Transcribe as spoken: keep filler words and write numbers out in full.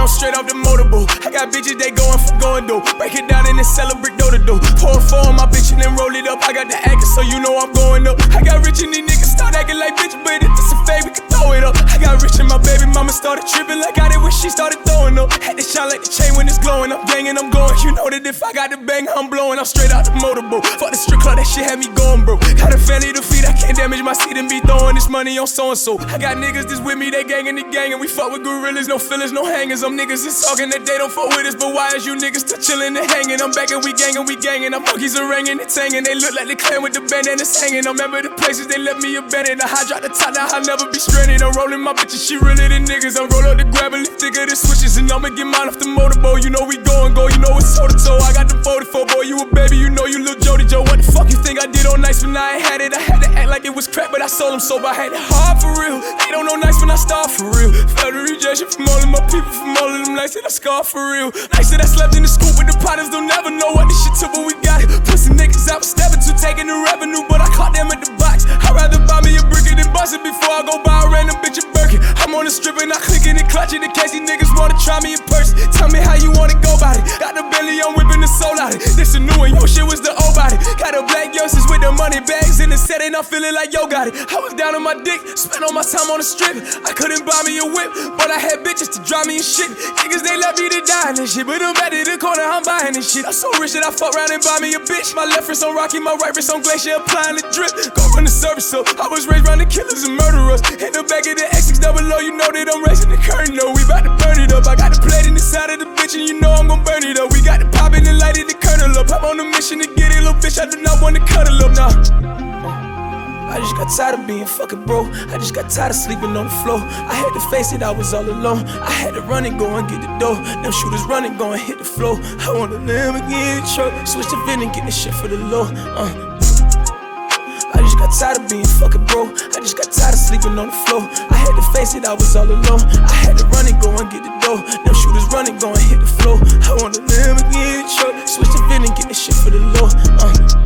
I'm straight off the motorboat. I got bitches, they going for going though. Break it down and then sell a brick door to door. Pour a four on my bitch and then roll it up. I got the anchor, so you know I'm going up. I got rich and these niggas start acting like bitch, but if it's a fake, we can throw it up. I got rich and my baby mama started tripping like I did when she started throwing up. Had to shine like the chain when it's glowing. I'm banging, I'm going. You know that if I got the bang, I'm blowing. I'm straight out the motorboat. Fuck the strip club, that shit had me going, bro. Got a family to feed, I can't damage my seat and be throwing this money on so and so. I got niggas that's with me, they gang in the gang, and we fuck with gorillas, no fillers, no hangers. I'm niggas that's talking that they don't fuck with us, but why is you niggas still chillin' and hanging? I'm back and we gangin', we gangin'. I'm monkeys are ringing and tangin'. They look like the clan with the bandanas hanging. I remember the places they left me abandoned. I high drop the top, now I'll never be stranded. I'm rolling my bitches, she realer than niggas. I'm roll up the grab and lift thicker than switches, and I'ma get mine off the motorboat. You know we go and go, you know it's toe to toe. I got the forty-four, boy, you a baby, you know you little Jody Joe. What the fuck you think I did on nights when I ain't had it? I had to act like it was crap, but I sold them sober. I had it hard for real. They don't know nights when I start for real. Felt the rejection from all of my people, from all of them nights that I scarred for real. Nights that I slept in the scoop with the potters, don't never know what this shit took, but we got it. Pussy niggas out stepping to taking the revenue, but I caught them at the box. I'd rather buy me a brick and bust it before I go buy a random bitch a Birkin. I'm on the strip and I click it and clutch it in case these niggas wanna try me in person. Tell me how you wanna go about it. Got the Bentley, I'm whipping the soul out it. This a new one, your shit was the old body. Got a black youngsters with the money bags in the set and I'm feeling like yo got it. I was down on my dick, spent all my time on the strip. I couldn't buy me a whip, but I had bitches to drive me and shit. Niggas, they left me to die in this shit, but I'm back to the corner, I'm buying this shit. I'm so rich that I fuck around and buy me a bitch. My left wrist on Rocky, my right wrist on Glacier, applying the drip. Go run the service up. I was raised around the killers and murderers. In the back of the X six double O, you know that I'm raising the curtain though. We bout to burn it up. I got the plate in the side of the bitch, and you know I'm gon' burn it up. We got the pop and the light and the kernel up. I'm on a mission to get it, little bitch. I do not wanna cuddle up now. I just got tired of being fucking broke. I just got tired of sleeping on the floor. I had to face it, I was all alone. I had to run and go and get the dough. Them shooters running, go and hit the floor. I want a Lamborghini truck, switch the VIN and get this shit for the low. Uh. I just got tired of being fucking broke. I just got tired of sleeping on the floor. I had to face it, I was all alone. I had to run and go and get the dough. Them shooters running, go and hit the floor. I want a Lamborghini truck, switch the VIN and get this shit for the low. Uh.